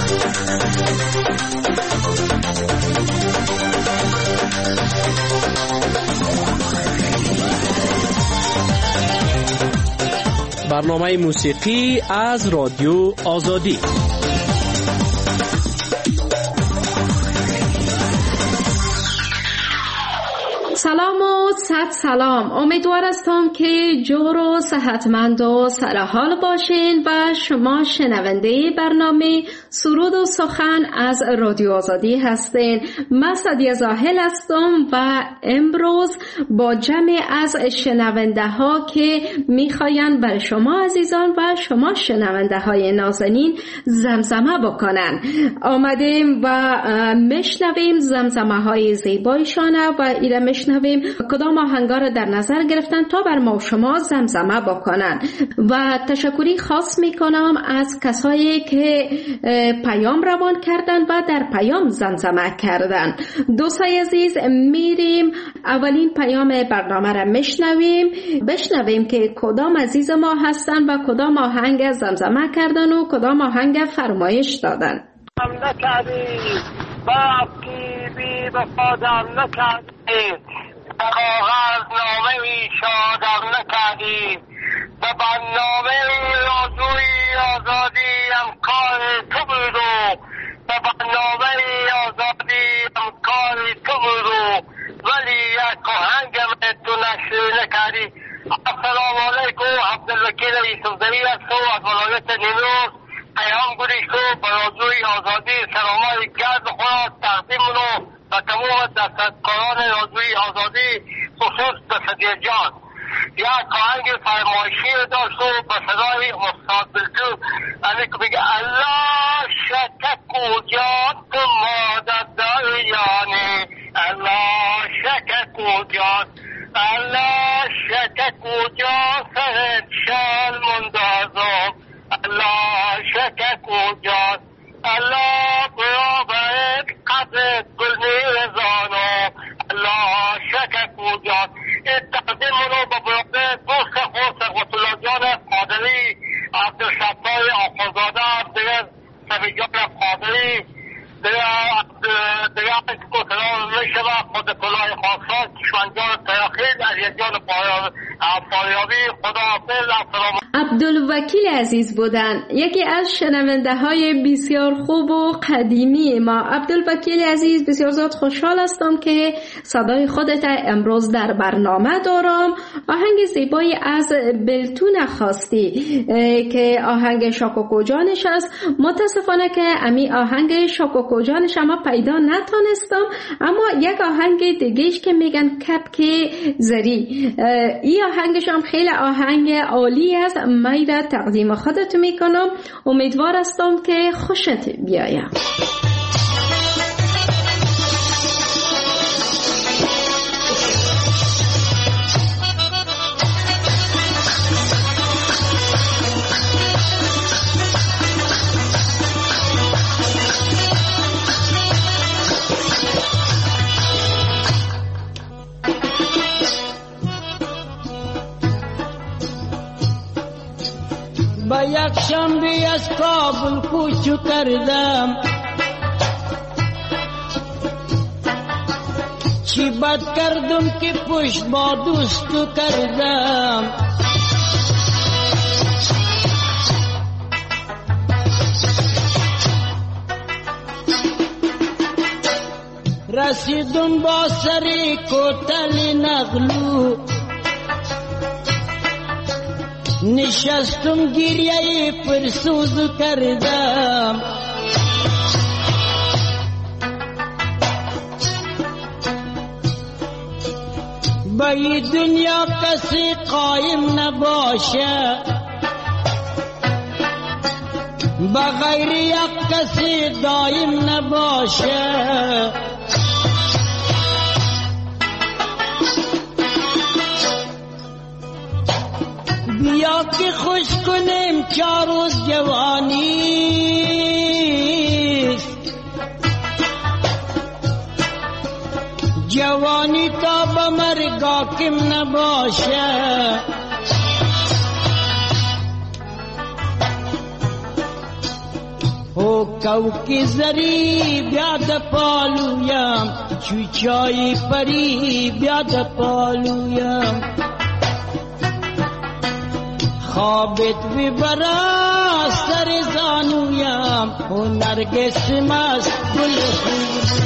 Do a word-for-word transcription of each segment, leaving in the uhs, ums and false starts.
برنامه موسیقی از رادیو آزادی. سلام و صد سلام. امیدوار هستم که جور و صحتمند و سرحال باشین و شما شنونده برنامه سرود و سخن از رادیو آزادی هستین. من سعدیه زاهل هستم و امروز با جمع از شنونده ها که میخواین بر شما عزیزان و شما شنونده های نازنین زمزمه بکنن آمدیم و مشنویم زمزمه های زیبایشانه و ایره مشنویم کدام آهنگا را در نظر گرفتن تا بر ما و شما زمزمه بکنن. و تشکری خاص میکنم از کسایی که پیام روان کردن و در پیام زمزمه کردن. دوستای عزیز، میریم اولین پیام برنامه را مشنویم، بشنویم که کدام عزیز ما هستن و کدام آهنگ زمزمه کردن و کدام آهنگ فرمایش دادن. نکردی باقی بی بفادم نکردی کاغذ نامه ای شادم نکردی به برنامه آرزوی آزادی امکان تو بود و به برنامه آزادی امکان تو بود و ولی یک آهنگم تو نشر نکردی. السلام علیکم، عبدالوکیل یوسفزئی هستم از ولایت نیمروز. پیام گوشت به آرزوی آزادی سلامای گرد خود تقدیم رو و تمام دستکاران آرزوی آزادی خصوص به صدیق جان. یک آهنگ فرمایشی داشت و به صدای استاد بلتو علی که بگه الله شک کجا تو مادر دریانه، الله شک کجا، الله شک کجا سهد شال مندازم، الله شک کجا، الله برابر قدر گل میرزانم، الله شک کجا. این تقدیم رو به برابر دوست خود ثروت الله جان قادری، عبدالشفای آخوندزاده، دیگر سفید جان قادری، دیگر کتلان میشوه خود کلاه خاصان کشمنجان تیاخیر عزیز جان فاریابی. خدا حافظ. السلام. عبدالوکیل عزیز بودن، یکی از شنونده های بسیار خوب و قدیمی ما. عبدالوکیل عزیز، بسیار زیاد خوشحال هستم که صدای خودت امروز در برنامه دارم. آهنگ زیبایی از بلتون خواستی که آهنگ شاکوکو جانش است. متاسفانه که امی آهنگ شاکوکو جانش اما پیدا نتونستم، اما یک آهنگ دیگهش که میگن کپک زری، این آهنگش هم خیلی آهنگ عالی است. من را تقدیم خودت میکنم، امیدوار هستم که خوشت بیاید. با یک شنبه از کابل کوچو کردم، چی بد کردم که پشت با دوستو کردم. رسیدم با سری کوتل نغلو، نشستم گریه پرسوز کردم. با این دنیا کسی قایم نباشه، با غیر یک کسی دایم نباشه. بیا که خوش کنیم چار روز جوانیست، جوانی تا به مرگ حاکم نباشه. او کوکی زری بیاد پالویم چوچای پری بیاد پالویم خوابت ببرا سر زانویم و نرگس مست گل خوب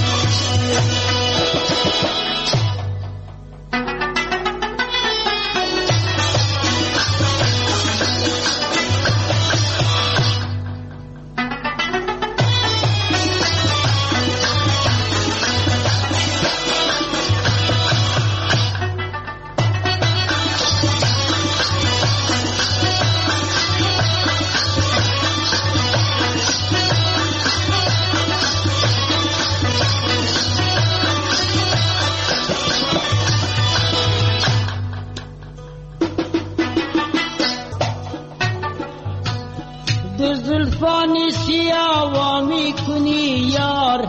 زلفانی سیاه می کنی یار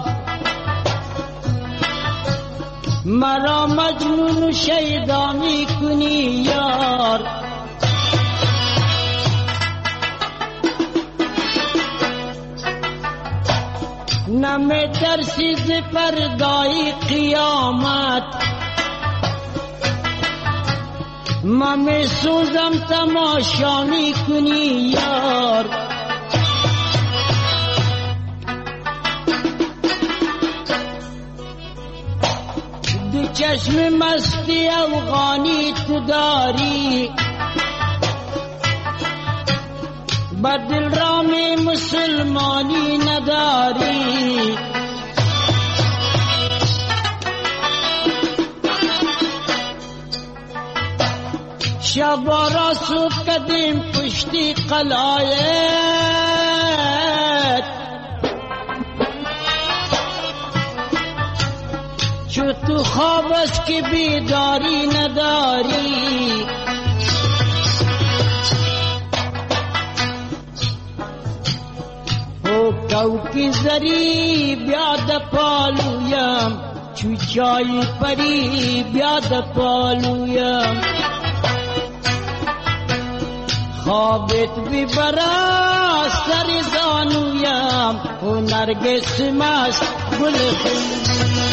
مرا مجنون و شیدا می کنی یار نمی ترسی ز فردای قیامت من می سوزم تماشا می کنی یار دو چشم مستی افغانی تو داری بر دل رام مسلمانی نداری شب را صبح کدیم پشتی قلایت چو تو خواب است که بیداری نداری او کوکی زری بیاد پالویم چوچای پری بیاد پالویم خوابت ببرا سر زانویم و نرگس مست گل خوب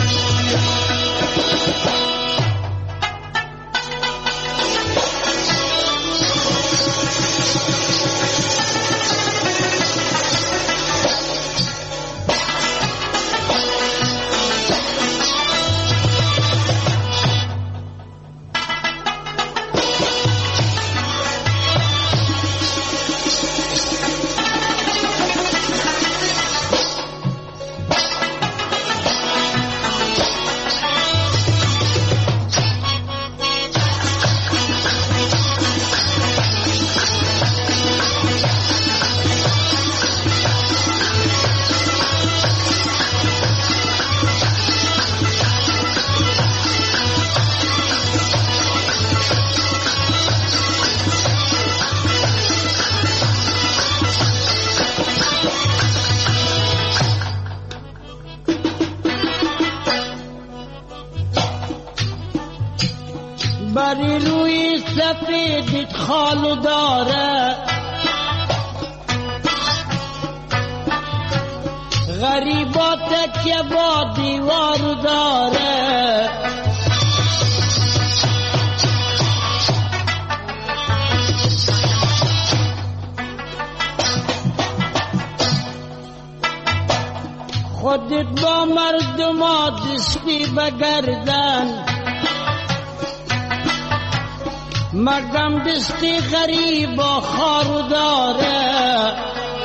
بری روی سفیدت خالو داره غریبات که با دیوار داره خودت با مردم دستی بگردن مردم دستی غریب و خارو داره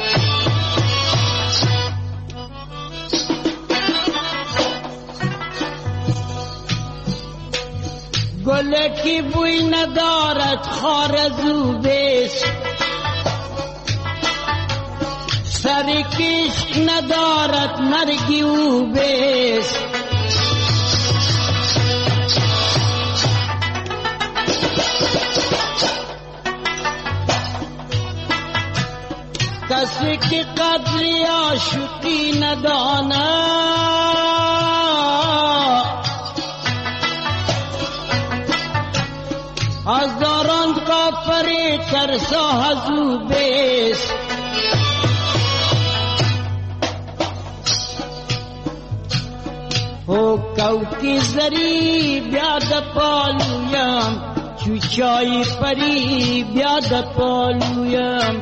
گله کی بوی ندارد خار زوبش سری کش ندارد مرگی او بیش کسی که قدری عاشقی نداند هزاران کافر ترسا هزو بیش او کوکی زری بیاد پالویم چوچای پری بیاد پالویم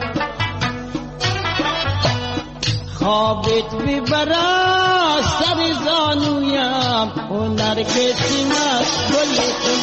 خوابت ببرا سر زانویم هنر کسی نست گل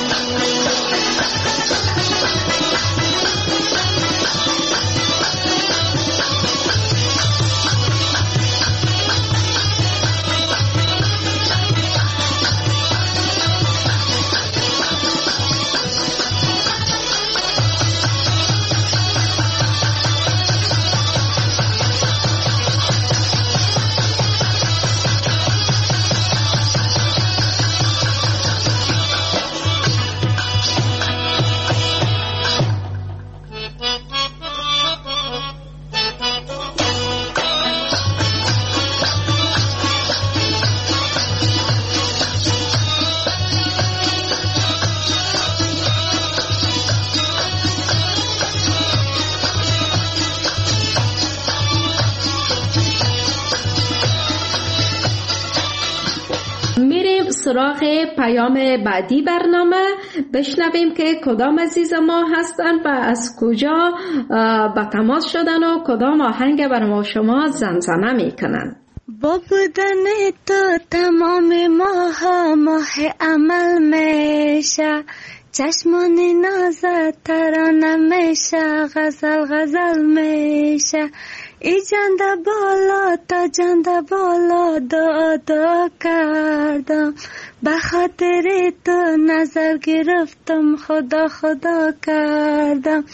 سراغ پیام بعدی برنامه، بشنویم که کدام عزیز ما هستن و از کجا با تماس شدن و کدام آهنگ بر ما شما زمزمه میکنن. با بودن تو تمام ماها ماه عمل میشه، چشمان نازت ترانه میشه، غزل غزل میشه. ای جنده بالا تا جنده بالا دعا دعا کردم، به خاطر تو نظر گرفتم خدا خدا کردم.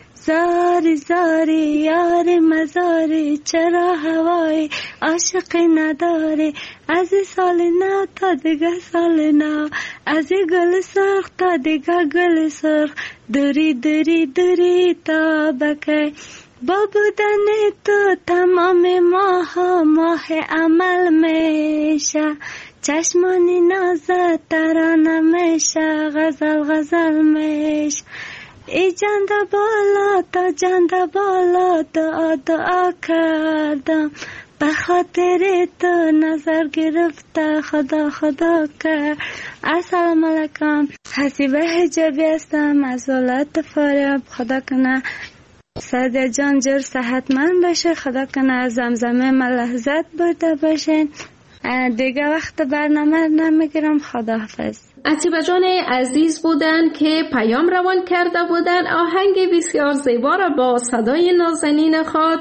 زاری زاری یار مزاری چرا هوای عاشقی نداری، از سال نو تا دیگه سال نو، از گل سرخ تا دیگه گل سرخ، دوری دوری دوری تا بکی. با بودن تو تمام ماها ماه عمل میشه، چشمانی نازت ترانه میشه، غزل غزل میشه. ای جنده بالا تا جنده بالا دعا دعا کردم، به خاطر تو نظر گرفته خدا خدا کرد. السلام علیکم، حسیبه حجابی هستم از ولایت فاریاب. خدا کنه سعدیه جان جور صحتمند باشه، خدا کنه زمزمه ملحظت برده باشین. دیگه وقت برنامه نمیگیرم، خداحافظ. عتیبه جان عزیز بودن که پیام روان کرده بودن، آهنگ بسیار زیبا را با صدای نازنین خود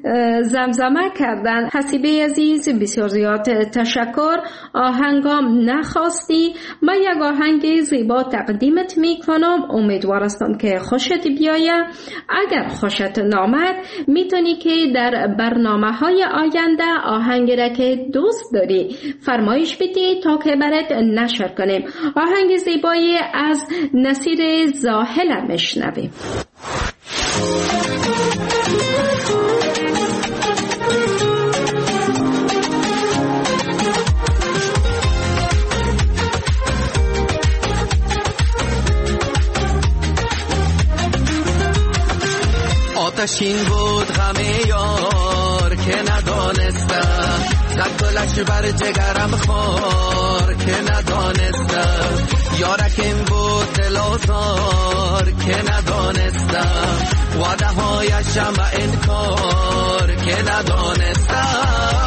زمزمه کردن. حسیبه عزیز بسیار زیاد تشکر. آهنگام نخواستی، من یک آهنگ زیبا تقدیمت میکنم، امیدوار هستم که خوشت بیایه. اگر خوشت نامد میتونی که در برنامه های آینده آهنگ را که دوست داری فرمایش بدی تا که برات نشر کنیم. آهنگ زیبایی از نصیر زاهل میشنویم. آتشین بود غم یار که ندانستم، زد گلش بر جگرم خار که ندانستم. یارکم بود دل آزار که ندانستم، وعده هایشم انکار که ندانستم.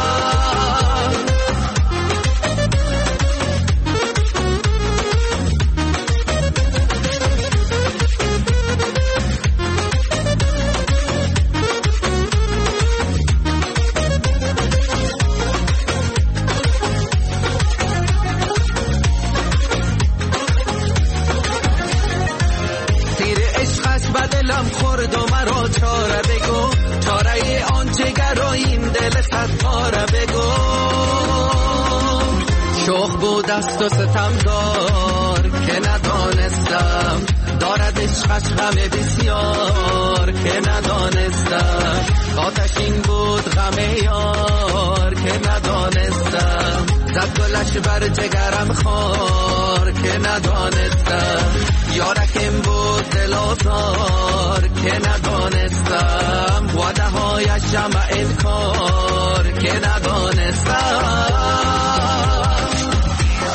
خورد و مرا چاره بگو، چاره آن جگر و این دل صد پاره بگو. شوخ بود است و ستمگار که ندانستم، دارد عشقش غم بسیار که ندانستم. آتشین بود غم یار که ندانستم، زد گلش بر جگرم خار که ندانستم. یارکم بود دل آزار که ندانستم، وعده هایشم انکار که ندانستم.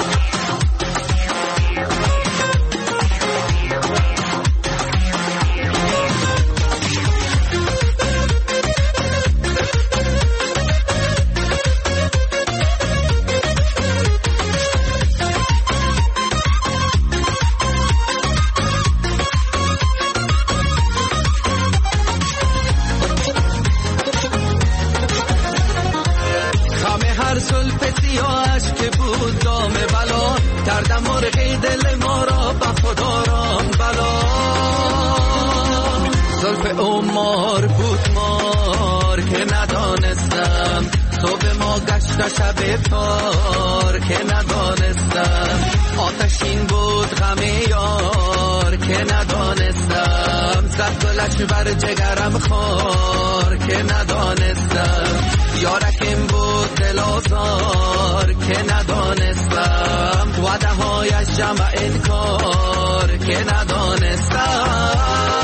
بر زلف سیاهش که بود دام بلا، کردم مرغی دل ما را به خداران بلا. زلف عمر بود مار که ندانستم، صبح ما گشت شب تار که ندانستم. آتشین بود غم یار که ندانستم، زد گلش بر جگرم خار که ندانستم. یارکم بود دل آزار که ندانستم، وعده هایش جمع انکار که ندانستم.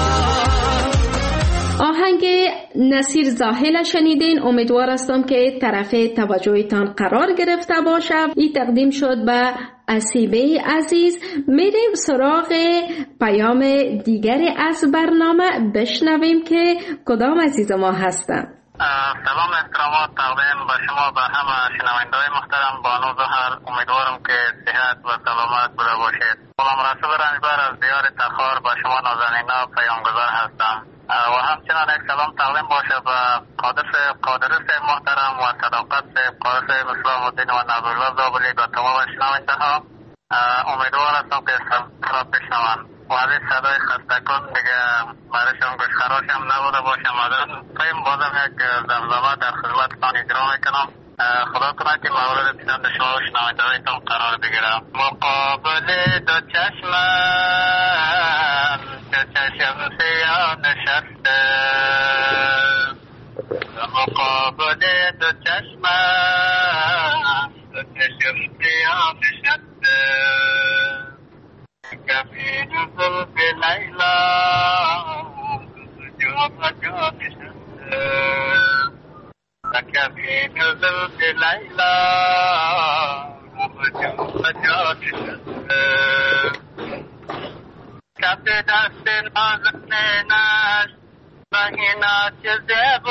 آهنگ نصیر زاهل شنیدین. امیدوار هستم که طرف توجهتان قرار گرفته باشه. این تقدیم شد به اسیبه عزیز. میریم سراغ پیام دیگری از برنامه، بشنویم که کدام عزیز ما هستن. سلام احترامات تقدیم به شما، به همه شنونده‌های محترم. بانو زهر، امیدوارم که صحت و سلامت بوده باشید. غلام رسول رنجبر از دیار تخار به شما نازنینا پیامگذار هستم و همچنان یک سلام تقدیم باشه به قادس قادرس محترم و صداقت قادس اسلام الدین و نبی‌الله زابلی و تمام شنونده‌ها. امیدوار هستم که سلام بشنوند و از این صدای خستکن دیگه برایشان گوش خراش هم نبوده باشم. فهم بازم یک زمزمه در خدمتتان اجرا میکنم. خدا کنه که مورد پسند شما و شنونده‌هایتان قرار بگیرم. مقابل دو چشمم دو چشم سیاه نشسته، مقابل دو چشمم دو چشم سیاه نشسته. کفین زلف لیلا جو بجا نشسته، کفین زلف لیلا جو بجا نشسته. کف دست نازک نش بهینا چه زیب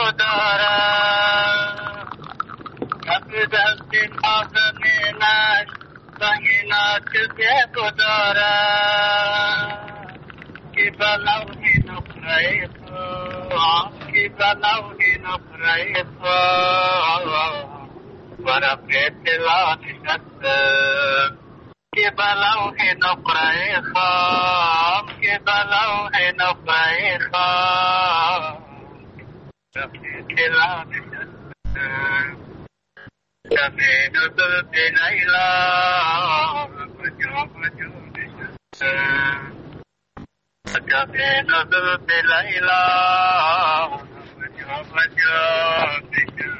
دارد، کف دست نازک نش بهینا چه زیب دارد. کی بلوی نقره خواهم، کی بلوی نقره خواهم برف دلا نشسته. کی بلوی نقره خواهم، کی بلوی نقره خواهم برف دلا نشسته. کفین زلف لیلا بجو بجو نشسته، کفین زلف لیلا بجو بجو نشسته.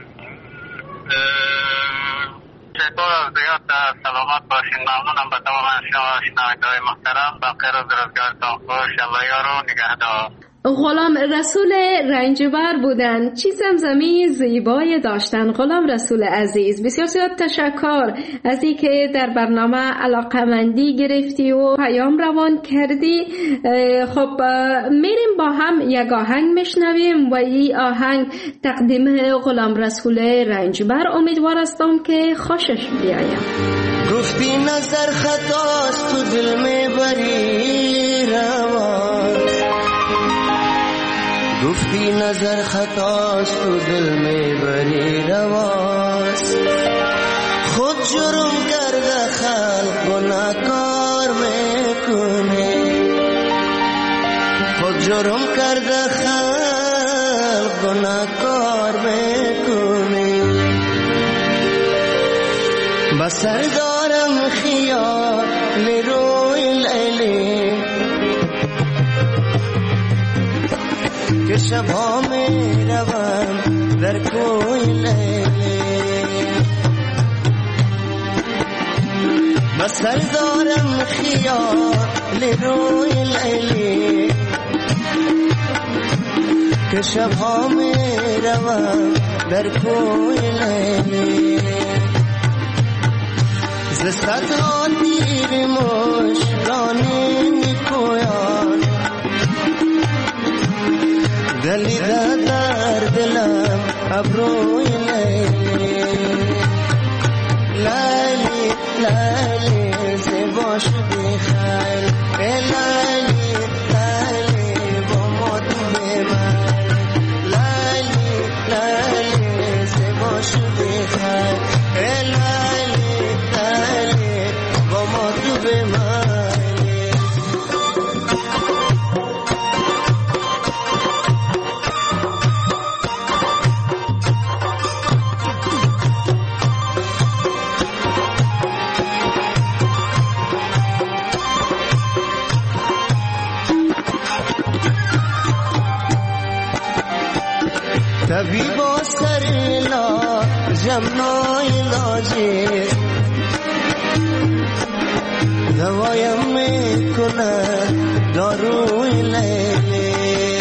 چطور از زیاد سلامت باشین. ممنونم به تمام شما شنونده‌های محترم. بخیر و روزگارتان خوش. الله یارو نگهدار. غلام رسول رنجبر بودن. چی زمزمه زیبای داشتن غلام رسول عزیز. بسیار زیاد تشکر از این که در برنامه علاقمندی گرفتی و پیام روان کردی. خب میریم با هم یک آهنگ میشنویم و این آهنگ تقدیم غلام رسول رنجبر. امیدوار هستم که خوشش بیاید. گفتی نظر خطاست تو دل میبری روان، گفتی نظر خطاست تو دل میبری رواست. خود جرم کرده خلق گناهکار میکنی، خود جرم کرده خلق گناهکار میکنی. بسر دارم خیال روی لیلی که شبها می روم در کوی لیلی. بسر دارم خیال روی لیلی که شبها می روم در کوی لیلی. ز صدها تیر مشکانی میپویان، دلیده در دلم ابروی لیلی. لیلی لیلی زیبا شدی خیل، لیلی لیلی با مد من. لیلی لیلی زیبا شدی خیل، علاجی دوایم میکنه داروی لیلی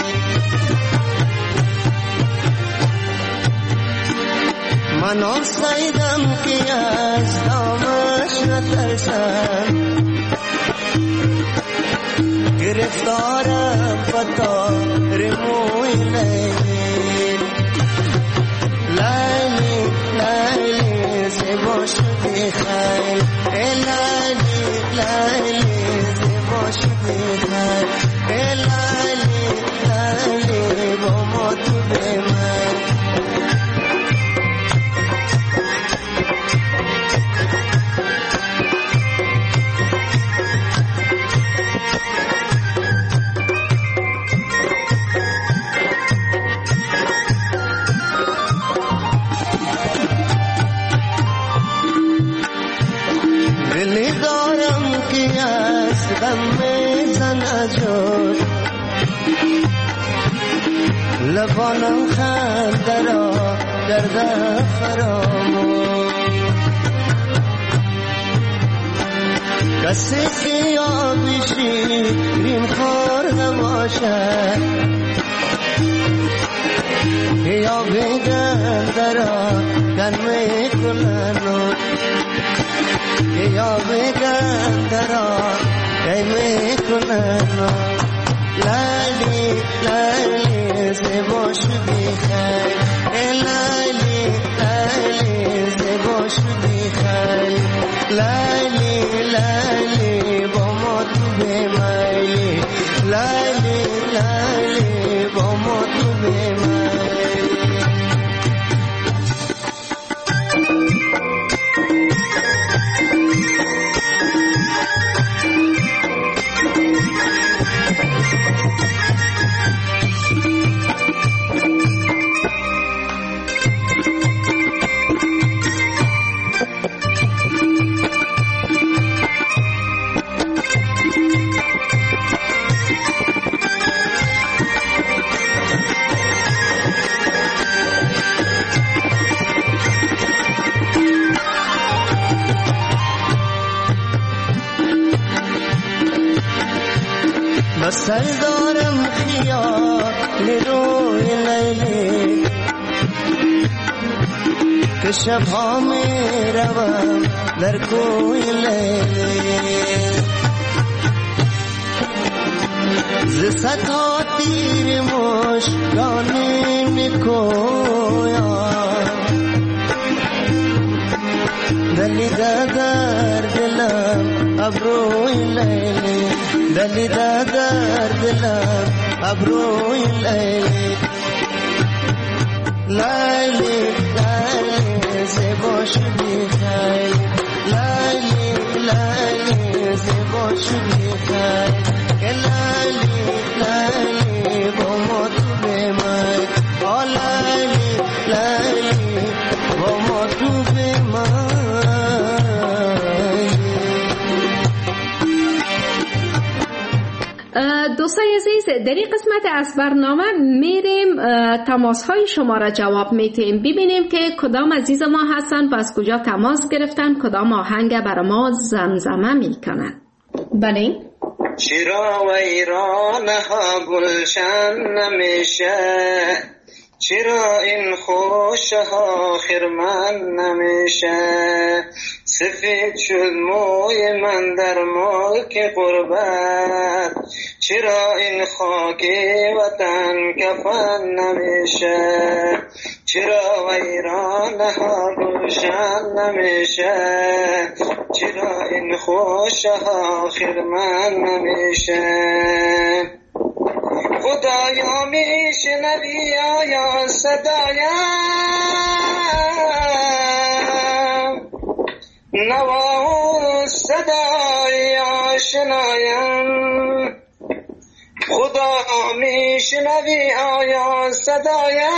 من آسایدم که از دامش نترسم گرفتارم پتا رموی لیلی لیلی لیلی زیبا شدی خیل لیلی لیلی زیبا شدی خیل لیلی لیلی با ما تو به من دلی دارم که از غم میزنه جور لبانم خنده را درد فراموش کسی که یابی شیرین خورده باشه یا بگنده را کن میکنن یا بگنده را کن میکنن لالی لالی زیبا شدی خیل لالی لالی زیبا شدی خیل لالی لالی با ما تو بمیلی لالی لالی با ما تو بمیلی سر دارم خیال روی لیلی که شبها می روم در کوی لیلی ز صدها تیر مشکانی می کویم دلی در دلم ابروی لیلی دلی در دلم ابروی لیلی لیلی لیلی زیبا شدی خیل لیلی لیلی زیبا شدی خیل لیلی لیلی با ما تو بمای آ لیلی لیلی با ما تو بمای دوستای عزیز، در این قسمت از برنامه میریم تماس های شما را جواب میتیم، ببینیم که کدام عزیز ما هستن و از کجا تماس گرفتن، کدام آهنگ برای ما زمزمه میکنن. بله. چرا ویرانها گلشن نمیشه، چرا این خوشها خرمن نمیشه، سفید شد موی من در ملک غربت، چرا این خاک وطن کفن نمیشه، چرا ویرانها گلشن نمیشه، چرا این خوشها خرمن نمیشه. خدایا میشنوی آیا صدایم، نوا صدای آشنایم، خدا میشنوی آیا صدایم،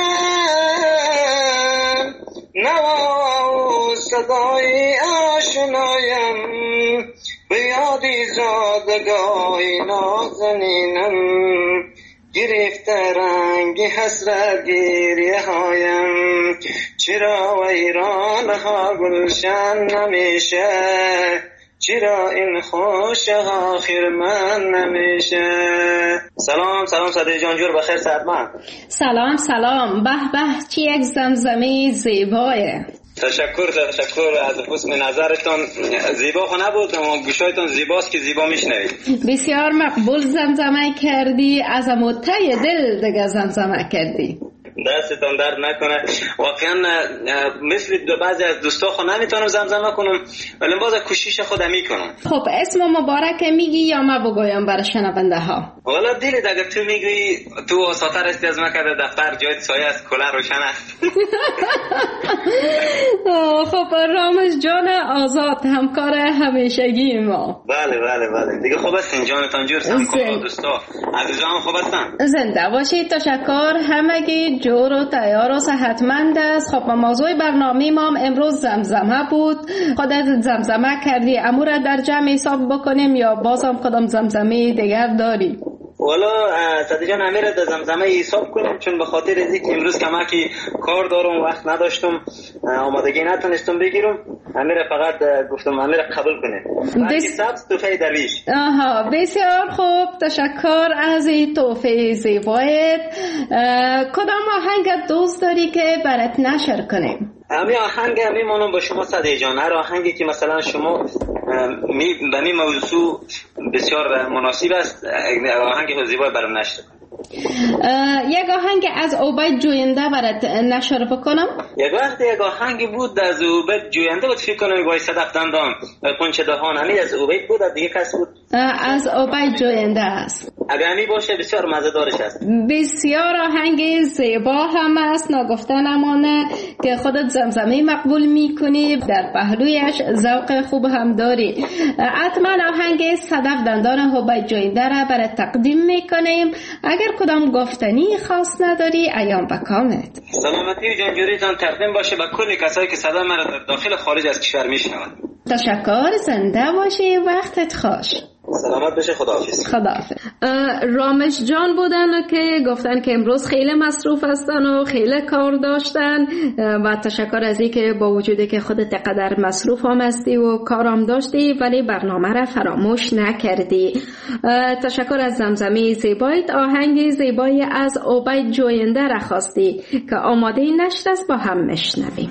نوا صدای آشنایم، به یادی زادگاه نازنینم، گرفته رنگ حسرت گریه هایم، چرا ویران ها گلشن نمیشه، چرا این خوش آخر من نمیشه. سلام سلام صدیق جان، جور بخیر صحتمند. سلام سلام، به به چه یک زمزمه زیبایه. تشکر تشکر از حسن نظرتان. زیبا خو نبود اما گوشایتان زیباست که زیبا میشنوید. بسیار مقبول زمزمه کردی، از اموته دل دیگه زمزمه کردی. دستتان درد نکنه. واقعا مثل بعضی از دوستا خو نمیتونم زمزمه کنم ولی باز کوشش خودم میکنم. خب اسم مبارک میگی یا ما بگویم برای شنونده ها؟ والا دیلید اگر تو میگی تو وساتر استی از مکه دفتر جای سایه است، کلا روشن است. خب رامش جان آزاد همکار همیشگی ما. بله بله بله دیگه خوب هستین جانتان جور، همکار دوستا عزیزان خوب هستن؟ زنده باشید. تشکر. همگی جور و تیار و صحتمند است. خب موضوع برنامه ما امروز زمزمه بود. خودت زمزمه کردی، امور در جمع حساب بکنیم یا بازم کدام زمزمه دیگر داری؟ والا صدیق جان امیر در زمزمه حساب کنیم، چون به خاطر از اینکه امروز کمکی کار دارم، وقت نداشتم، آمادگی نتونستم بگیرم. امیر فقط گفتم امیر قبول کنه. بس... سبز توفه درویش. آها بسیار خوب، تشکر از این توفه زیبایت. کدام آهنگ دوست داری که برات نشر کنیم؟ همین آهنگ میمونم با شما صدیق جان. هر آهنگی که مثلا شما می به این موضوع بسیار مناسب است، آهنگ زیبا برام نشر. یک آهنگ از عبید جوینده برات نشر بکنم. یک وقت یک آهنگی بود از عبید جوینده بود، فکر کنم وای صدف دندان قنچه دهان، همین از عبید بود، دیگه کس بود؟ از عبید جوینده است. اگر همی باشه بسیار مزه‌دارش است. بسیار آهنگ زیبا هم است، نگفته نمانه که خودت زمزمه مقبول میکنی، در پهلویش ذوق خوب هم داری. حتما آهنگ صدف دندان عبید جوینده را برای تقدیم میکنیم. اگر کدام گفتنی خاص نداری ایام بکامت. سلامتی و جانجوریتان تقدیم باشه به کل کسایی که صدا مرا در داخل خارج از کشور میشنوند. تشکر. زنده باشی، وقتت خوش. سلامت بشه. خداحافظ. خداحافظ. رامش جان بودن که گفتن که امروز خیلی مصروف هستن و خیلی کار داشتن و تشکر از این که با وجودی که خودت قدر مصروف هم هستی و کارم داشتی ولی برنامه را فراموش نکردی. تشکر از زمزمه زیبایت. آهنگ زیبایی از عبید جوینده را خواستی که آماده نشر است، با هم مشنویم.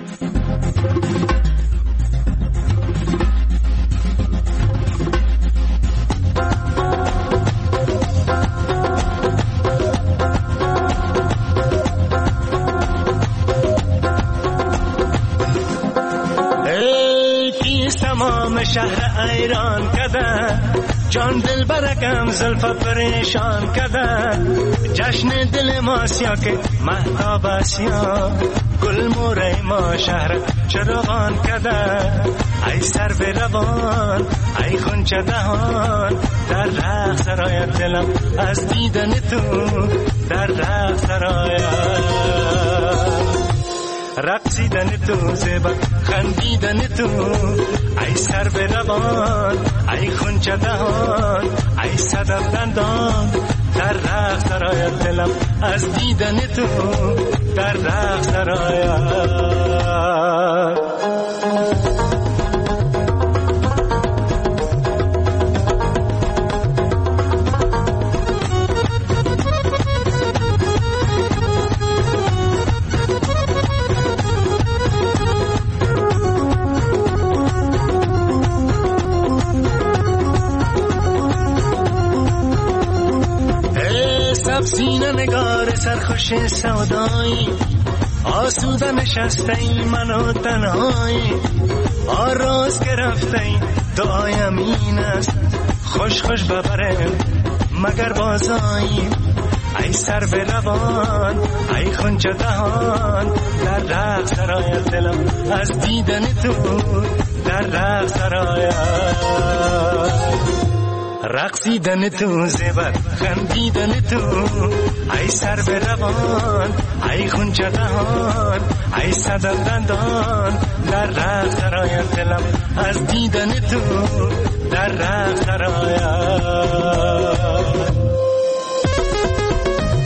تمام شهر ایران کده، جان دل برکم زلف پریشان کده، جشن دل ما سیا که مهتاب اسیا، گل موره ما شهر چراغان کده، ای سر به روان ای خونچه دهان، در رخ سرای دلم از دیدن تو، در رخ سرای رقصیدن تو، زیبا خندیدن تو، ای سر به روان ای خونچه دهان، ای صدف دندان، در رخ سرای دلم از دیدن تو، در رخ سرای. سینه نگار سرخوش سودایی، آسوده نشسته ای منو تنهایی، آراز گرفته ای دعایم این است، خوش خوش ببره مگر بازایی، ای سر به روان ای خونچه دهان، در رخ سرای دلم از دیدن تو، در رخ سرای رقصیدن تو، زیبر خندیدن تو، ای سر به روان ای خونچه دهان، ای صدف دندان، در رخ سرای دلم از دیدن تو، در رخ سرای.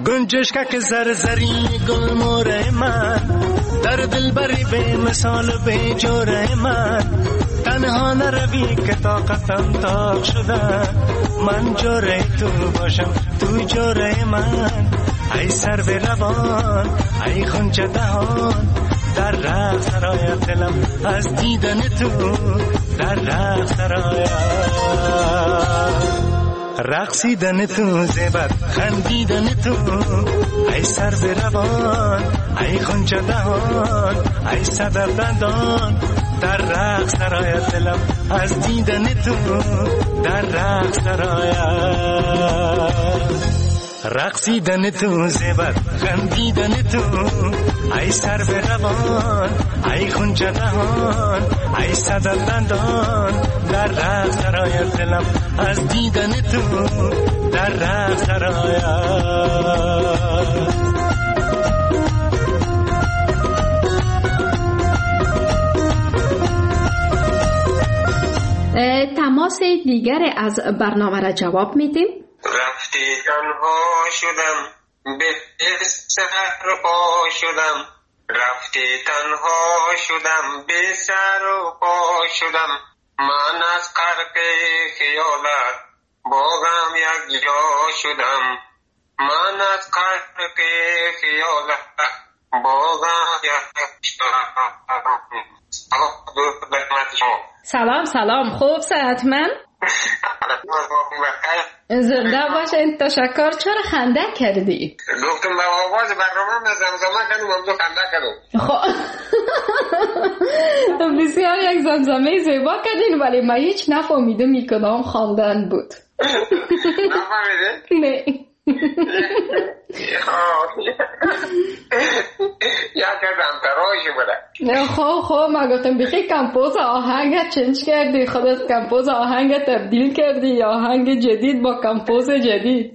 گنجشکک زرزری گل موره من، در دل بری به مثال به جوره من، تنها نروی که طاقتم تاق شده، من جوره تو باشم تو جوره من. ای سر به روان ای خونچه دهان، در رقص سرای دلم از دیدن تو، در رقص سرای رقصیدن تو، زیبت خندیدن تو. ای سر به روان ای خونچه دهان، ای صدر دندان، در رقص سرای دلم از دیدن تو، در رقص سرای رقصیدن تو، زیبت خندیدن تو. ای سر به روان ای خونچه دهان، ای صدر دندان، در رقص سرای دلم از دیدن تو، در رقص سرای. تماس دیگر از برنامه را جواب میدیم. رفتی تنها شدم به سر پا شدم، رفتی تنها شدم به سر و پا شدم. من از غرق خیالت باغم یک جا شدم، من از غرق خیالت باغم یک جا شدم. سلام سلام، خوب صحتمند؟ زنده باشین. تشکر. چرا خنده کردی؟ گفتم با آواز برنامه زمزمه کردم، هم تو خنده کردم. خب بسیار یک زمزمه زیبا کردین، ولی من هیچ نفهمیدم این کدام خواندن بود. نفهمیده؟ نه. یا کردم تراش بوده. خب خب من گفتم بخی کمپوز آهنگ چنج کردی، خودت کمپوز آهنگ تبدیل کردی یا آهنگ جدید با کمپوز جدید.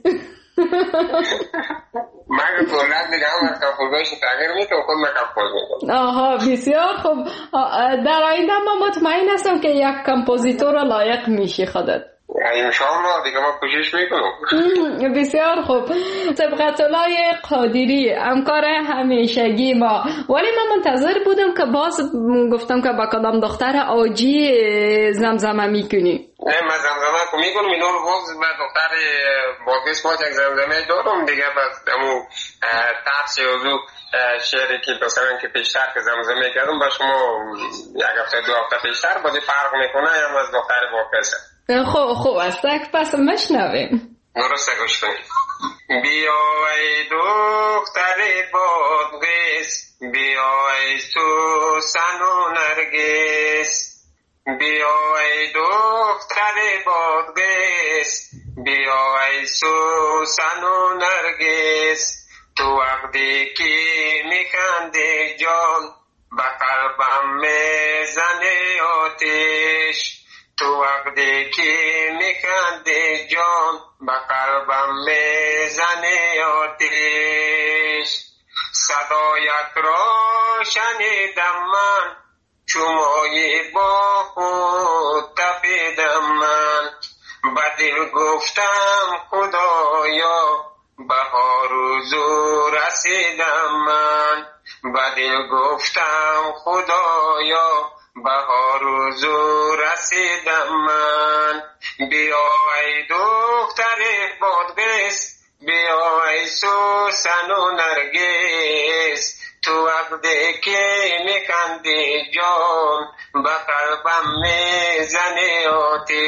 من کلن دیگه هم از کمپوزایش تغییر میتونم خود من کمپوز میکنم. آها بسیار خوب. در آینده من مطمئن هستم که یک کمپوزیتور را لایق میشی خودت. انشاءالله دیگه ما کوشش میکنم. بسیار خوب. سبقت الله قادری همکار همیشگی ما، ولی من منتظر بودم که باز گفتم که با کدام دختر آجی زمزمه میکنی. نه من زمزمه که میکنم اینو باز با دختر باقیش ما چک زمزمه دارم دیگه، بس امو ترس یوزو شعری که بسرن که پیشتر که زمزمه کردم با شما یک هفته دو هفته پیشتر بازی فرق میکنه هم از دختر باقیشه. خوب خوب است، tak پس مشنویم. درسته گوش کنید. بیا ای دختر بادغیس، بیا ای سوسن و نرگس، بیا ای دختر بادغیس، بیا ای سوسن و نرگس. تو وقتی که میخندی جان به قلبم میزنه آتش، تو وقتی که میخندی جان به قلبم میزنی آتش. صدایت را شنیدم من، چومایی با خود تپیدم من. به دل گفتم خدایا بهار و زو رسیدم من. به دل گفتم خدایا بهار و زو رسیدم من. بیا ای دختر بادغیس، بیا ای سوسن و نرگس. تو وقتی که میخندی جان به قلبم میزنی آتش.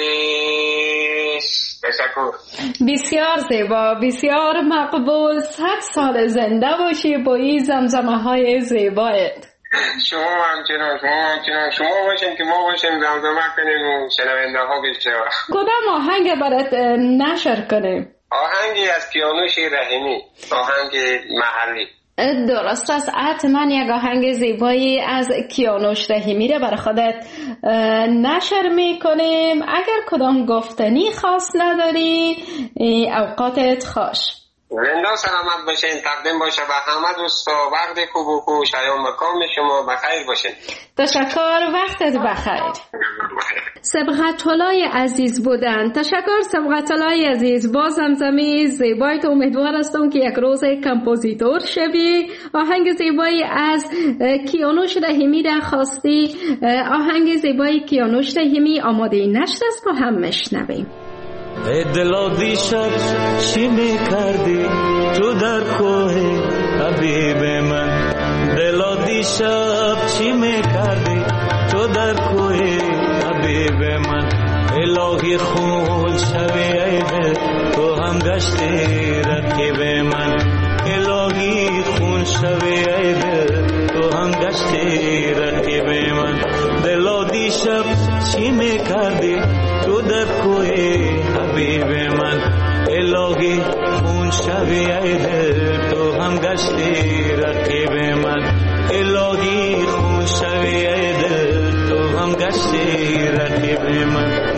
تشکر. بسیار زیبا، بسیار مقبول. صد سال زنده باشی با این زمزمه های زیبایت. شما همچنان شما همچنان شما باشین که ما باشیم زمزمه کنیم و شنونده ها بشنون. کدام آهنگ برات نشر کنیم؟ آهنگی از کیانوش رحیمی، آهنگ محلی. درست است. حتما یک آهنگ زیبایی از کیانوش رحیمی را برای خودت نشر میکنیم. اگر کدام گفتنی خاص نداری اوقاتت خوش. زنده سلامت باشین. تقدیم باشه به همه دوستا. وقت خوب و شایان مکام شما بخیر باشین. تشکر، وقتت بخیر. سبغت الله عزیز بودن. تشکر سبغت الله عزیز. با زمزمه زیبایت امیدوار هستم که یک روز کمپوزیتور شوی. آهنگ زیبایی از کیانوش رحیمی را خواستی. آهنگ زیبایی کیانوش رحیمی آماده نشت است با هم میشنویم. ای دلا دیشب چی میکردی تو در کوه حبیب من؟ دلا دیشب چی میکردی تو در کوه حبیب من؟ الهی خون شوی ای دل تو هم گشتی رقیب من. الهی خون شوی ای دل تو هم گشتی رقیب من. دلا دیشب چی میکردی تو در کوه حبیب من؟ الهی خون شوی ای دل تو هم گشتی رقیب من. الهی خون شوی ای دل تو هم گشتی رقیب من.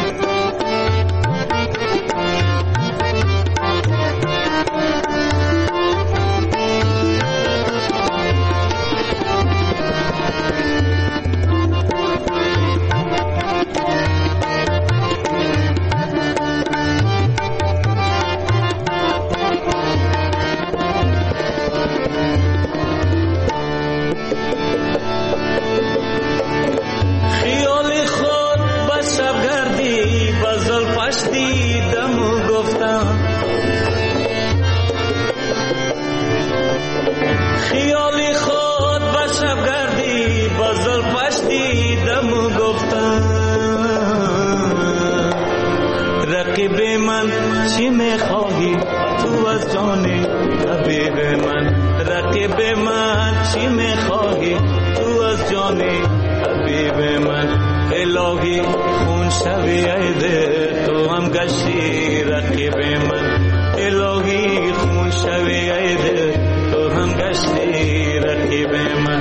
رقیب من چی میخواهی تو از جان حبیب من؟ رقیب من چی میخواهی تو از جان حبیب من؟ الهی خون شوی ای دل تو هم گشتی رقیب من. الهی خون شوی ای دل تو هم گشتی رقیب من.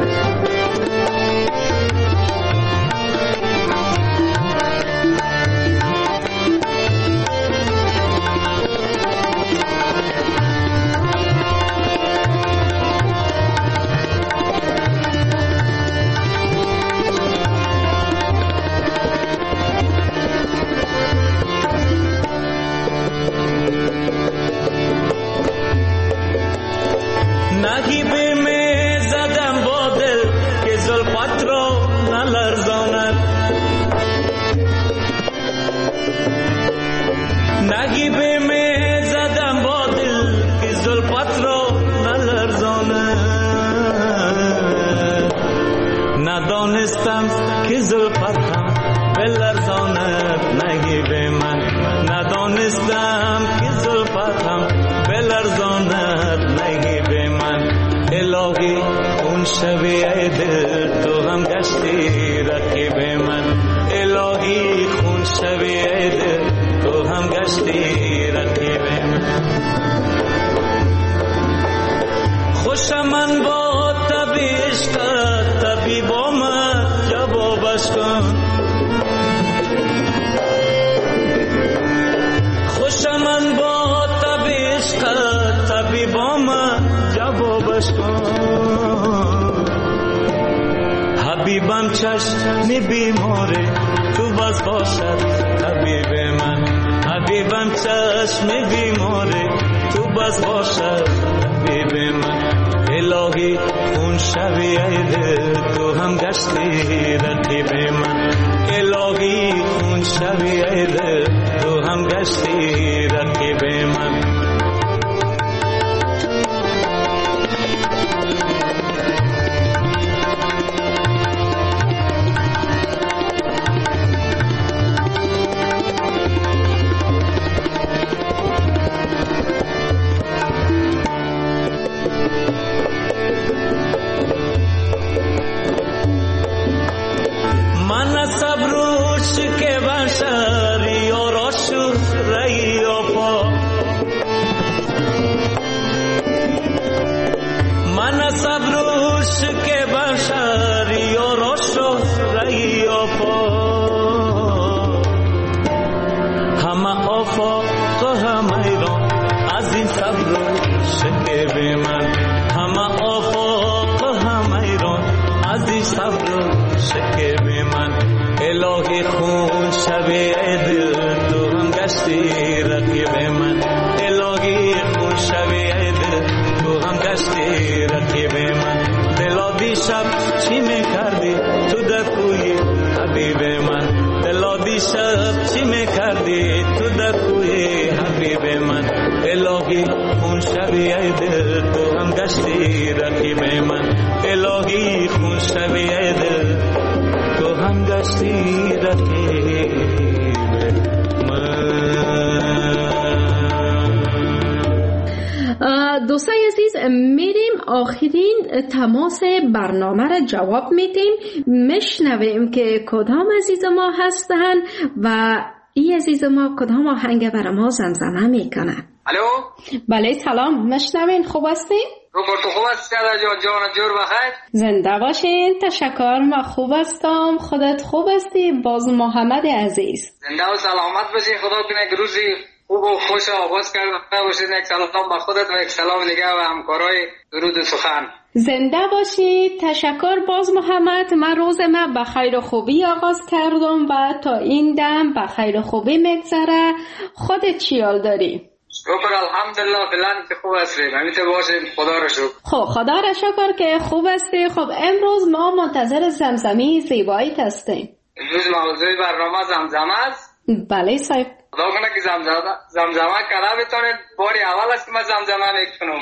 نگیبه می زدم با دل که زلفت را نلرزاند. نگیبه می زدم با دل که زلفت را نلرزاند. ندانستم که زلفت هم بلرزاند. نگیبه من ندانستم که زلفت هم بلرزاند. نگیبه من الهی خون شوی ای دل تو هم گشتی رقیب من. الهی خون شوی ای دل تو هم گشتی رقیب من. خوشم من با طبی عشقت طبی با من جوابش کن. خوشم من با طبی عشقت طبی با من جوابش کن. حبیبم چشم بیماره تو باز باشد حبیب من. حبیبم چشم بیماره تو باز باشد حبیب من. الهی خون شوی ای دل تو هم گشتی رقیب من. الهی خون شوی ای دل تو هم گشتی رقیب من. من صبروش که بشری و راشو رئی الهی خون شبیه دل تو هم گشتی رقیب من الهی خون شبیه دل تو هم گشتی رقیب من. دوستای عزیز میریم آخرین تماس برنامه را جواب میدیم، میشنویم که کدام عزیز ما هستن و این عزیز ما کدام آهنگ برای ما زمزمه میکنن. الو بله سلام، میشنوین؟ خوب هستین؟ روبرت خوب هستی؟ جان جان جور بخیر. زنده باشین. تشکر، ما خوب هستم. خودت خوب هستی؟ باز محمد عزیز زنده و سلامت باشی. خدا کنه که روزی خوب و خوش آغاز کرده باشید. یک سلام به خودت و یک سلام دیگه و همکارای درود سخن. زنده باشید. تشکر باز محمد. من روز من به خیر و خوبی آغاز کردم و تا این دم به خیر و خوبی میگذره. خودت چی حال داری؟ شکر الحمدلله فعلا که خوب هستیم. همیشه باشیم. خدا را شکر. خب خدا را شکر که خوب هستی. خب امروز ما منتظر زمزمه زیباییت هستیم. امروز موضوع برنامه زمزمه است. بله صاحب. خدا کنه که زمزمه زمزمه کنه بتونید. باری اول است که من زمزمه میکنم.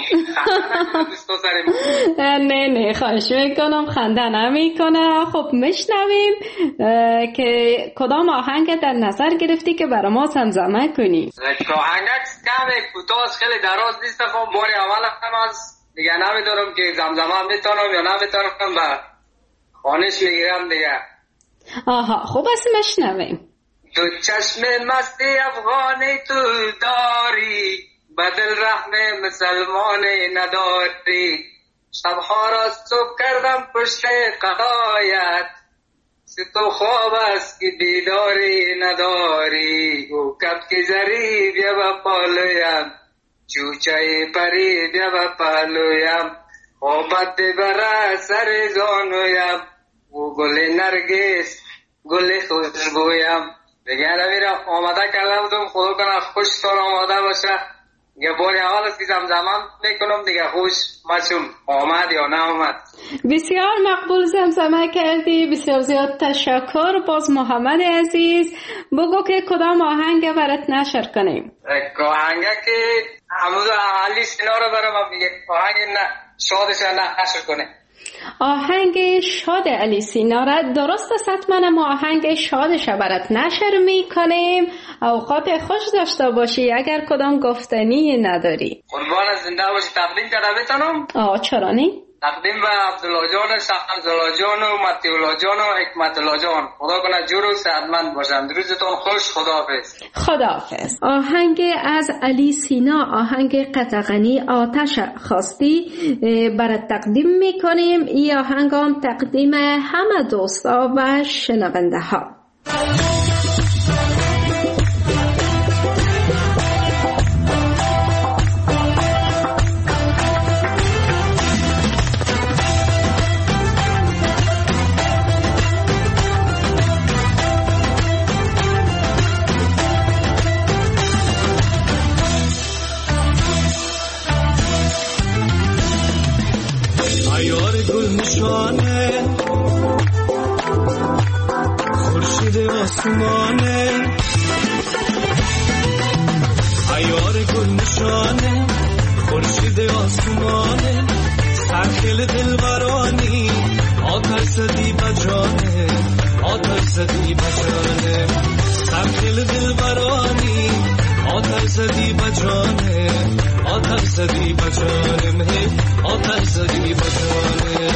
نه نه خواهش میکنم خنده نمیکنه. خب میشنویم که کدام آهنگ در نظر گرفتی که برای ما زمزمه کنی؟ آهنگ کم کوتاه خیلی دراز نیست. خب باری اول هم از دیگه نمیدونم که زمزمه میتونم یا نمیتونم و خانش میگیرم دیگه. آها خوب است میشنویم. تو چشم مستی افغانی تو داری بدل رحم مسلمانی نداری شبها را صبح کردم پشت قضایت سی تو خواب است که بیداری نداری او کب که زری بیا با پالویم چوچه پری بیا با پالویم خوابت ببره سر زانویم او گل نرگس گل خوشبویم دیگه نمیرم آماده کرده بودم. خدا کنه خوش سال آماده باشه. یه باری اول از که زمزمه میکنم دیگه خوش مچون آمد یا نه آمد. بسیار مقبول زمزمه کردی. بسیار زیاد تشکر باز محمد عزیز. بگو که کدام آهنگ برات نشر کنیم؟ آهنگ که همون علی سینا رو برام میگه آهنگ نه شادش نه نشر کنه. آهنگ شاد علی سینا را درست است. حتما ما آهنگ شادش برات نشر میکنیم. اوقات خوش داشته باشی. اگر کدام گفتنی نداری قربان زنده باشی. تقدیم کرده بتانم؟ آه چرا نی؟ تقدیم به عبدالله جان شمس‌الله جان و مطیع جان و حکمت الله جان. خدا کنه جور و صحتمند باشند. روزتون خوش. خداحافظ. خداحافظ. آهنگ از علی سینا آهنگ قطغنی آتش خواستی برات تقدیم میکنیم. این آهنگ هم تقدیم همه دوستا و شنونده ها. خورشید آسمانه عیار گل نشانه خورشید آسمانه سرخیل دلبرانی آتش زدی بجانه آتش زدی بجانه سرخیل دلبرانی آتش زدی بجانه آتش زدی بجانه آتش زدی بجانه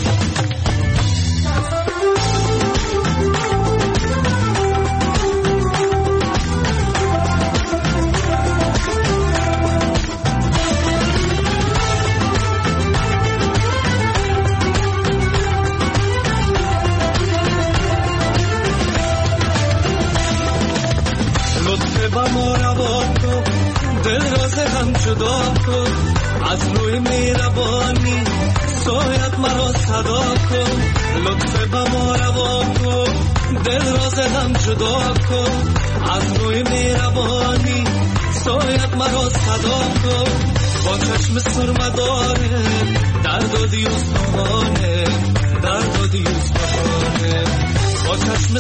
جدا کن از روی مهربانی سایت مرا صدا کن لطف به ما روا کن دل راز هم جدا کن از روی مهربانی سایت مرا صدا کن با چشم سرمداره درد و دیوستانه درد و دیوستانه با چشم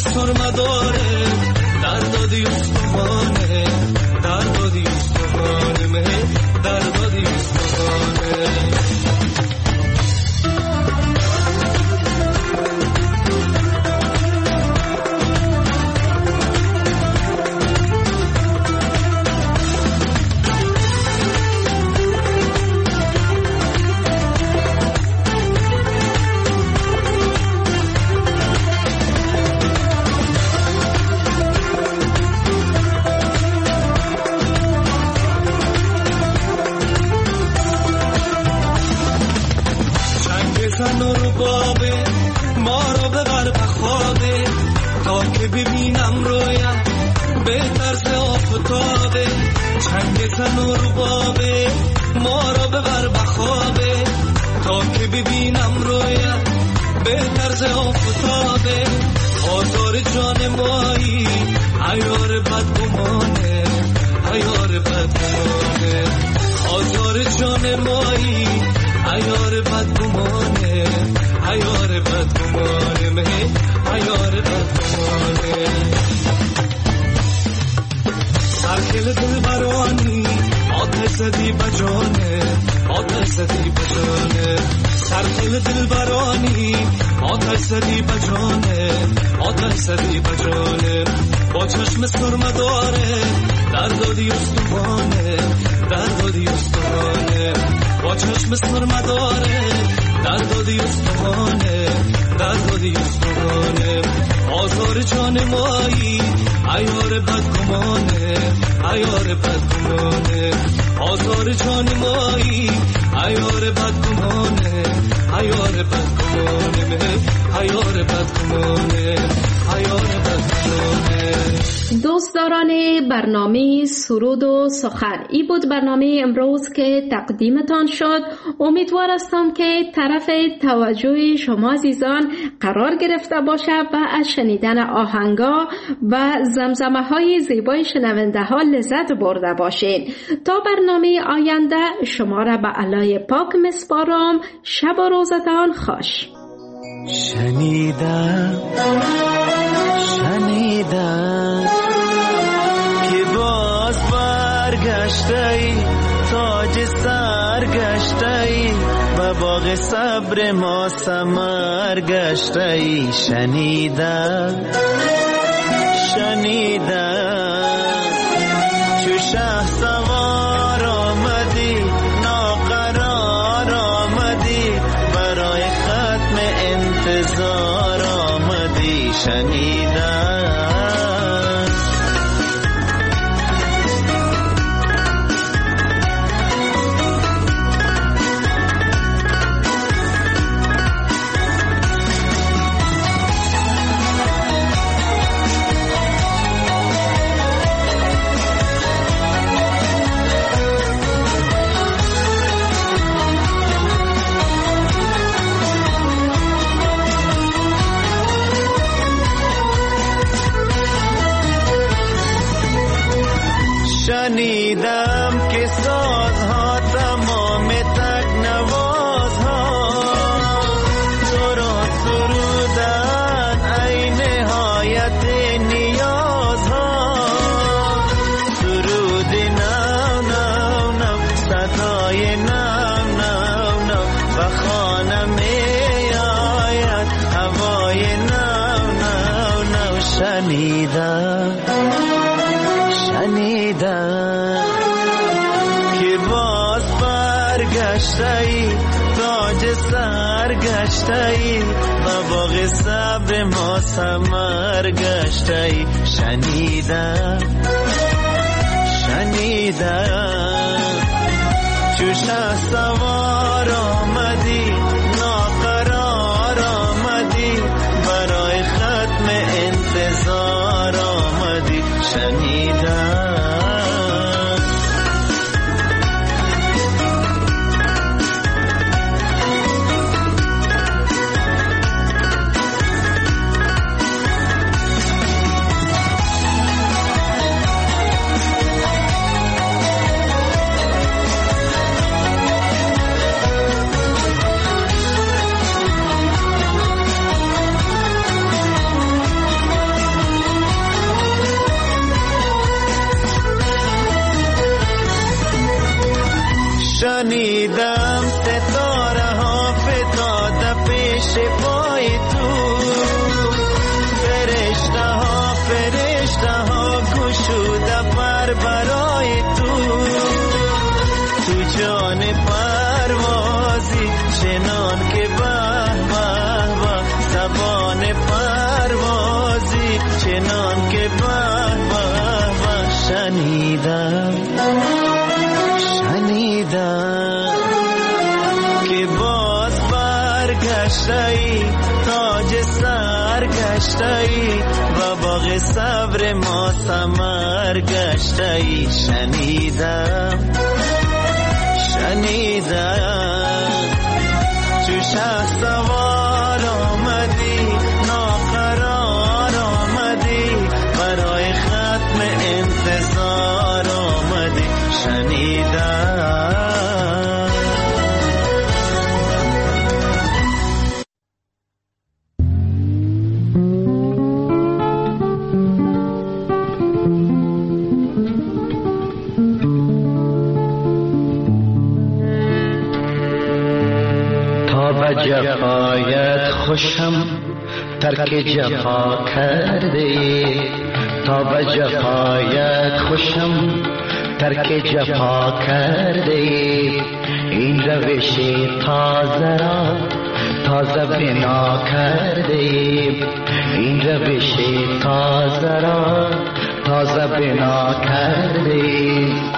سرمداره درد و دیوستانه درد و دیوستانه زن و ربابه ما رو ببر به خوابه تا که ببینم رویت به طرز آفتابه چنگ زن و ربابه ما رو ببر به خوابه تا که ببینم رویت به طرز آفتابه آزار جان مایی عیار بدگمانه عیار بدگمانه آزار جان مایی عیار بدگمانه عیار بدگمانه مه عیار بدگمانه سرکل دل برانی آتش زدی بجانه آتش زدی بجانه سرکل دل برانی آتش زدی بجانه آتش زدی بجانه با چشم سرمه داره در دادی استوانه در دادی استوانه با چشم سرمه داره در دادی استوانه در دادی استوانه آزار جان مایی عیار بدگمانه عیار بدگمانه آزار جان مایی عیار بدگمانه عیار بدگمانه عیار بدگمانه عیار بدگمانه. دوستداران برنامه سرود و سخن، ای بود برنامه امروز که تقدیمتان شد. امیدوار هستم که طرف توجه شما عزیزان قرار گرفته باشه و از شنیدن آهنگا و زمزمه های زیبای شنونده ها لذت برده باشین. تا برنامه آینده شما را به علای پاک مسپارم. شب و روزتان خوش. شنیدم شنیدم که باز برگشتی تاج سر گشتی و باغ صبر ما ثمر گشتی. شنیدم شنیدم چو شه سوار آمدی ناقرار آمدی برای ختم انتظار آمدی. شنیدم شنیدم که سازها تمام تکنوازها تو را سرودن ای نهایت نیازها. سرود نو نو نو صدای نو نو نو و خانه می آید هوای نو نو نو. شنیدم شنیدم که باز برگشتی تاج سر گشتی و باغ صبر ما ثمر گشتی. شنیدم شنیدم چو شه سوار آمدی ناقرار آمدی برای ختم انتظار آمدی. شنیدم شنیدم ستاره ها فتاده پیش پای تو فرشته ها فرشته ها گشوده پر برای تو. تو جان پروازی چنان که به به به زبان پروازی چنان که به به به. شنیدم شنیدم که باز برگشتی گشتایی تاج سر گشتایی و باغ صبر ما ثمر گشتایی شنیدم شنیدم تو شه سوار آمدی ناقرار آمدی برای ختم انتظار آمدی شنیدم جفایت خوشم ترک جفا کرده تا به جفایت خوشم ترک جفا کرده این روش تازه را تازه بنا کرده این روش تازه را تازه بنا کرده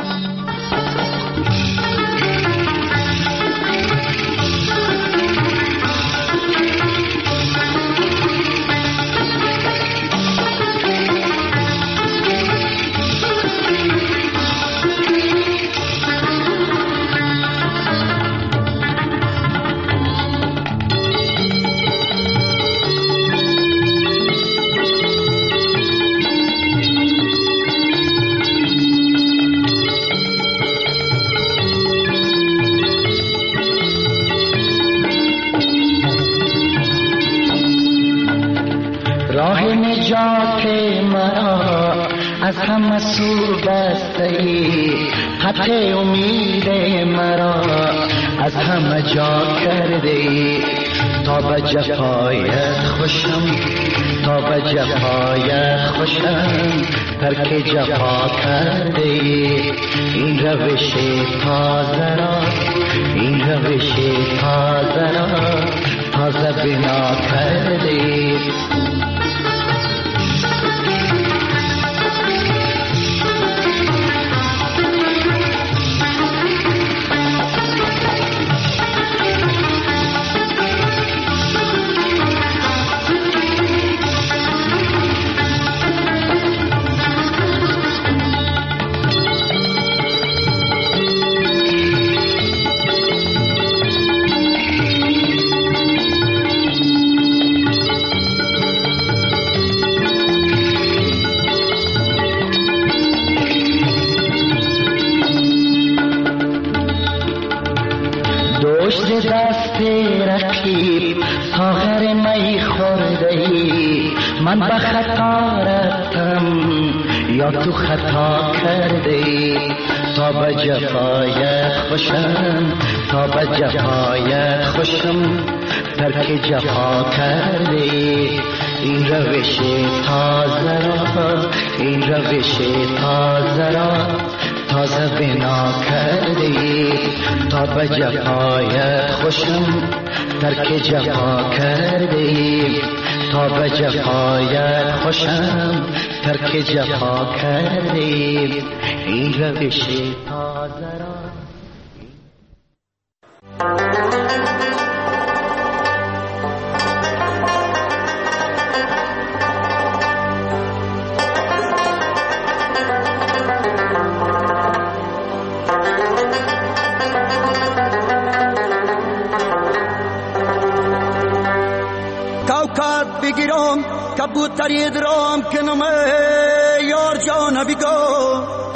از همه سو بسته‌ای خط امید مرا از همه جا کرده‌ای تا به جفایت خوشم تا به جفایت خوشم ترک جفا کرده‌ای این روش تازه را این روش تازه را تازه بنا کرده‌ای ساغر می خورده‌ای من به خطا رفتم یا تو خطا کرده‌ای تا به جفایت خوشم تا به جفایت خوشم ترک جفا کرده‌ای این روش تازه را این روش تازه را تازه بنا کرده‌ای تا به جفایت خوشم ترک جفا کرده‌ای تا به جفایت خوشم ترک جفا کرده‌ای این روش تازه را بگیرم کبوتری درام کنم یار جان بیگو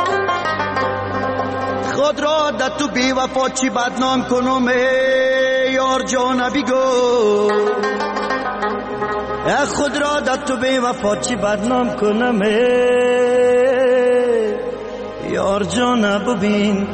خود را در تو بی وفا چی بدنام کنم یار جان بیگو خود را در تو بی وفا چی بدنام کنم یار جان ببین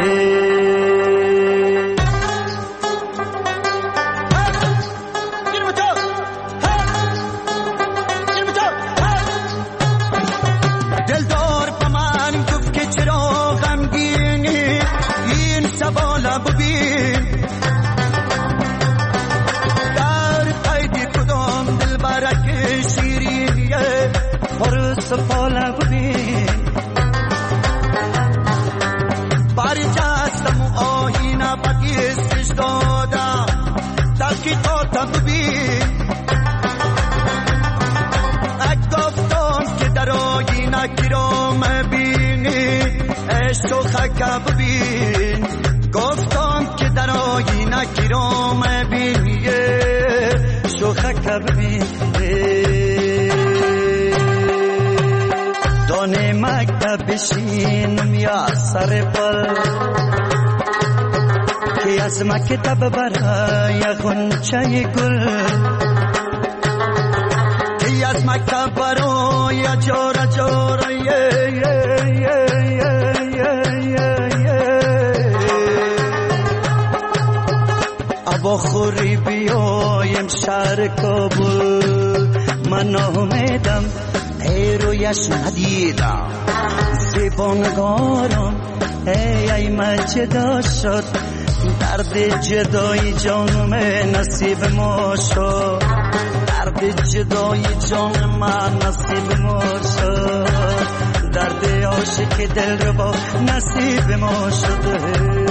سفاله ببین باری جستم و آهینه بگیستش دادم تاکی تو تب شوخک ببین گفتم که در آینه کرام بین شوخک ببین دانه مکتب بشینم یا سر پل که از مکتب برای غنچه گل که از مکتب برای جور جور ابا خوری بیایم شهر کابل من امیدم ای رویش ندیدم زبانگارم ای ای من جدا شد درد جدای جانم نصیب ما شد درد جدای جان من نصیب ما شد درد عاشق دل رو با نصیب ما شده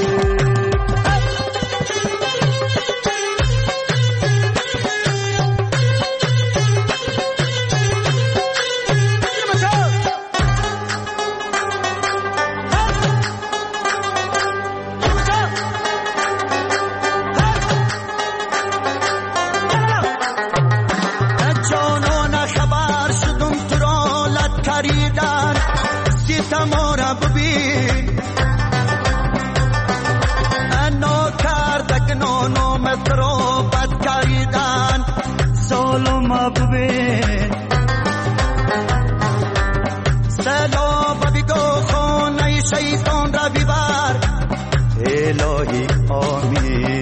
الهی آمین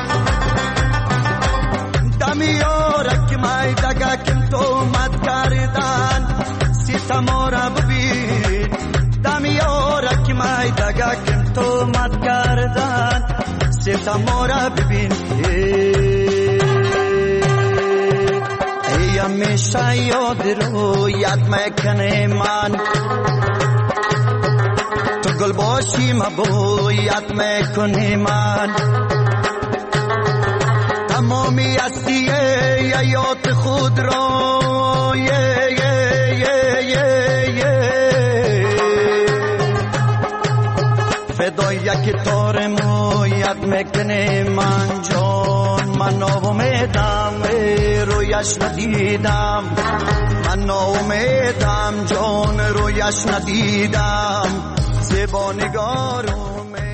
دمیارک مای دگا کم تو مد کردن ستما را ببین دمیارک مای دگا کم تو مد کردن ستما را ببین ای همیشه یاد رو یاد میکنه من گل باشی مبویت میکنی من تمامی هستی حیات خود را یه یه یه یه یه فدای یک تار مویت میکنی من جان من امیدم رویش ندیدم من امیدم جان رویش ندیدم زبانگارم